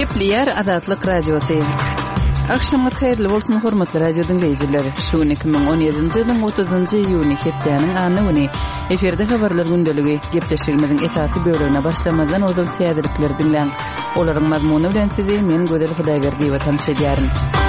Gepleyer Azatlyk Radiosu. Akşamlar hayırlı bolsun hormatly radio dinleyijiler. Şu 2017-nji ýylyň 30-njy iýuny hepdeniň anyny eferde habarlar gündeligi gepleşigimiziň esasy bölümine başlamadan ozal täzelikler dinleň. Olaryň mazmuny bilen sizi men Gödel Hudaýberdi we tanışdyryn.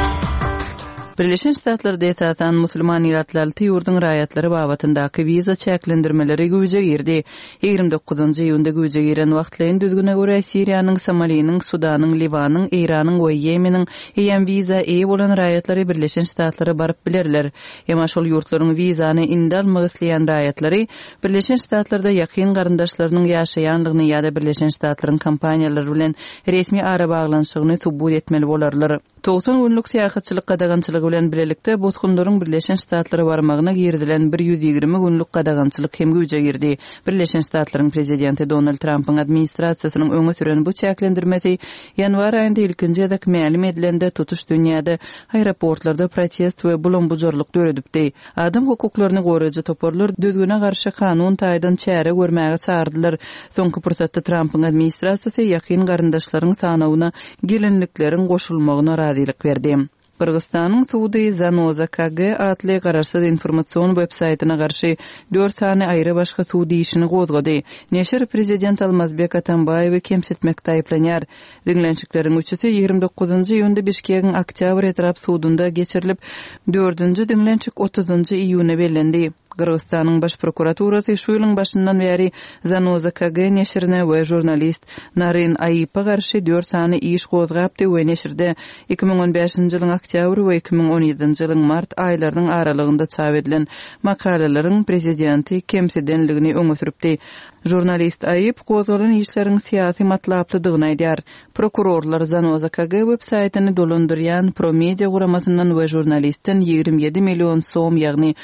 Birleşen Ştatlarda ýaşaýan musulman ýurtlarly ýurdun raýatlary babatyndaky viza çäklendirmeleri güýje girdi. 29-njy ýylda güýje giren wagtlaryň düzgüne görä Siriýanyň, Somaliýanyň, Sudanyň, Libanyň, Iranyň we Ýemeniň EM viza bolan raýatlary Birleşen Ştatlary baryp bilerler. Ýa-ma şol ýurtlaryň vizany indi almak isleýän raýatlary Birleşen Ştatlarda ýakyn garyndaşlarynyň ýaşaýanlygyny ýa-da Birleşen Ştatlaryň kompaniýalary bilen resmi ara baglanşygyny subut etmeli bolarlar. 90 günlük syýahatçylyk gadagançylygy bilen bilelikde botgunlaryň Birleşen Ştatlary barmagyna girdilen 120 günlük gadagançylyk hem güýje girdi. Birleşen Ştatlaryň prezidenti Donald Trump'yň administrasiýasynyň öňe süren bu çäklendirmesi ýanwar aýynda ilkinji ýa-da mälim edilende tutuş dünýäde aeroportlarda protest we bulanbujurlyk döredipdi. Adam hukuklaryny goraýjy toparlar düzgüne garşy kanun taýdan çäre görmäge çağırdylar. Soňky pursatda Trump'yň administrasiýasy ýakyn garyndaşlaryň sanawyna gelinlikleriň goşulmagyna razylyk berdi. Kırgızstanyň Suudi Zanoza KG atly gararsız informasiýon websaýtyna garşy 4 sany aýry başga suudi işini gozgady. Neşir prezident Almazbek Atambaýewy kemsitmekde aýplanýar. Dinlençikleriň üçüsi 29-njy ýylda Bişkegiň Oktyabr etrap suudunda geçirilip 4-nji dinlençik 30-njy iýuna bellendi. Kırgızstanyň baş prokuraturasy şu ýylyň başyndan beri Zanoza KG neşirine we jurnalist Narin Aýypa garşy 4 sany iş gozgapdy we neşirde 2015-nji ýylyň oktyabr we 2017-nji ýylyň mart aýlarynyň aralygynda çap edilen makalalaryň prezidenti kemsidenligini öňe süripdi. Jurnalist Aýyp gozgalan işleriň syýasy matlaplydygyny aýdýar. Prokurorlar Zanoza KG websaýtyny dolandyrýan Promedia guramasyndan we jurnalistten 27 million so'm ýagny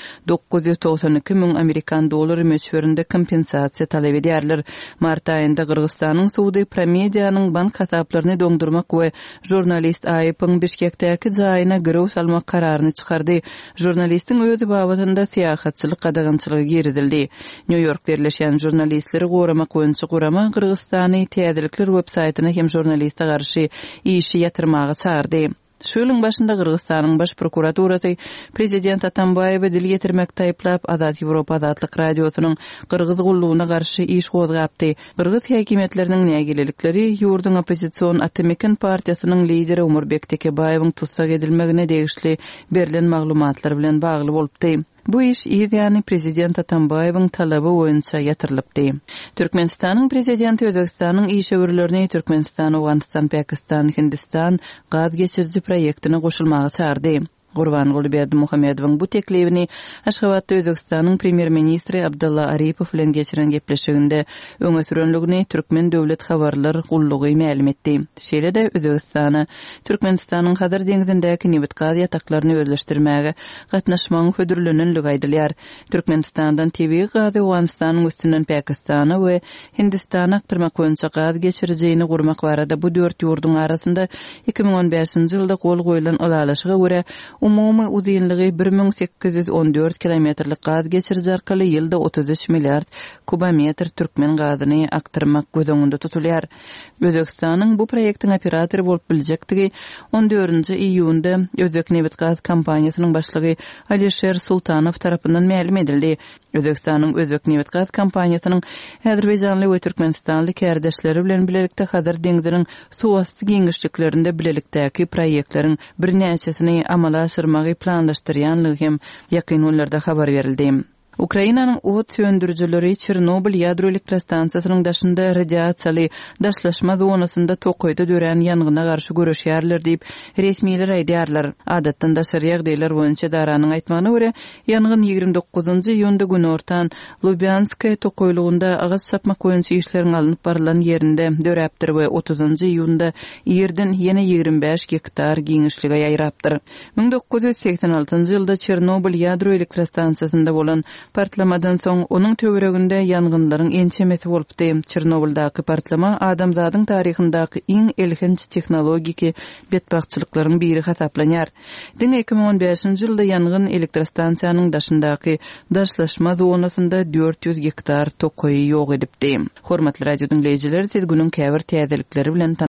992 000 Amerikan dolary möçberinde kompensasiýa talap edýärler. Mart aýynda Kırgızstanyň Suudi Promediýanyň bank hasaplaryny dondurmak we jurnalist Aýypyň Bişkekdäki jaýyna girew salmak kararyny çykardy. Jurnalistiň özü babatynda syýahatçylyk gadagançylygy girdildi. New Yorkda yerleşen jurnalistleri goramak boýunça gurama Kırgızstany täzelikler websaýtyna hem jurnalista garşy işi ýatyrmagy çağırdy. Şu ýylyň başynda Kırgızstanyň baş prokuraturasy prezident Atambaýewy dil getirmekde aýplap Azat Ýewropa Azatlyk Radiosynyň Kırgız gullugyna garşy iş gozgapdy. Kırgız häkimetleriniň nägilelikleri ýurdun opozisiýon Atemekin partiýasynyň lideri Umurbek Tekebaýewiň tutsak edilmegine degişli berilen maglumatlar bilen bagly bolupdy. Bu iş ýa-ni prezident Atambaýewiň talaby boýunça ýatyrylypdy. Türkmenistanyň prezidenti Özbekistanyň iş öwürlerini Türkmenistan, Awganistan, Pakistan, Hindistan gaz geçirji proýektine goşulmagy çağırdy. Gurbanguly Berdimuhammedowyň bu teklifini Aşgabatda Özbekistanyň premier ministri Abdullah Aripow bilen geçiren gepleşiginde öňe sürenligini Türkmen döwlet habarlar gullugy mälim etdi. Şeýle-de Özbekistany Türkmenistanyň Hazar deňizindäki neft gaz ýataklaryny özleşdirmäge gatnaşmagyň hödürlenenligi aýdylýar. Türkmenistandan tebii gazy Awganistanyň üstünden Pakistana we Hindistana aktyrmak boýunça gaz geçirjegini gurmak barada bu dört ýurdun arasynda 2015-nji ýylda gol goýulan alalaşyga görä umumy uzunlygy 1814 kilometrlik gaz geçirji arkaly ýylda 33 milliard kubometr türkmen gazyny aktyrmak gözüňde tutulýar. Özbekistanyň bu proýektiň operatory bolup biljekdigi 14-nji iýunda Özbek Neft Gaz kompaniýasynyň başlygy Alisher Sultanow tarapyndan mälim edildi. Özbekistanyň Özbek Neft Gaz kompaniýasynyň Azerbaýjanly we Türkmenistanly kärdeşleri bilen bilelikde Hazar deňiziniň suwasty giňişliklerinde bilelikdäki proýektleriň birnäçesini amala aşyrmagy planlaşdyrýanlygy hem ýakyn günlerde habar berildi. Ukrainanyň ot söndürüjileri Çernobil ýadro elektrostansiýasynyň daşynda radiasiýaly daşlaşma zonasynda tokoýda dören ýangyna garşy görüşýärler diýip resmiler aýdýarlar. Adatdan da şerýek diýler boýunça daranyň aýtmagyna görä ýangyn 29-njy ýylda günortan Lubyanskaya tokoýlugynda agaz sapmak boýunça işleriň alınıp barılan ýerinde döräpdir we 30-njy ýylda ýerden ýene 25 hektar giňişlige ýaýrapdyr. 1986-njy ýylda Çernobil ýadro elektrostansiýasynda bolan partlamadan soň onuň töwereginde ýangynlaryň ençemesi bolupdy. Çernobildaky partlama adamzadyň taryhyndaky iň elhinç tehnologiki betbagçylyklaryň biri hasaplanýar. 2015-nji ýylda ýangyn elektrostansiýanyň daşyndaky daşlaşma zonasynda 400 hektar tokoý ýok edipdi. Hormatly radio dinleýijiler, siz günüň käbir täzelikleri bilen